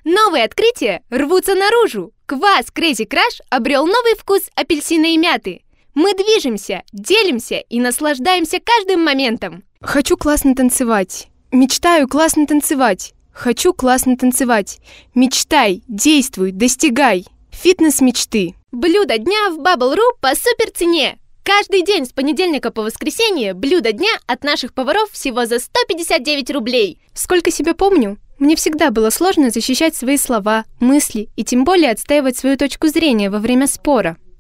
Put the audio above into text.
Новые открытия рвутся наружу. Квас Crazy Crush обрел новый вкус апельсина и мяты. Мы движемся, делимся и наслаждаемся каждым моментом. Хочу классно танцевать. Мечтаю классно танцевать. Хочу классно танцевать. Мечтай, действуй, достигай. Фитнес мечты. Блюдо дня в Bubble.ru по супер цене. Каждый день с понедельника по воскресенье блюдо дня от наших поваров всего за 159 рублей. Сколько себя помню, мне всегда было сложно защищать свои слова, мысли и тем более отстаивать свою точку зрения во время спора.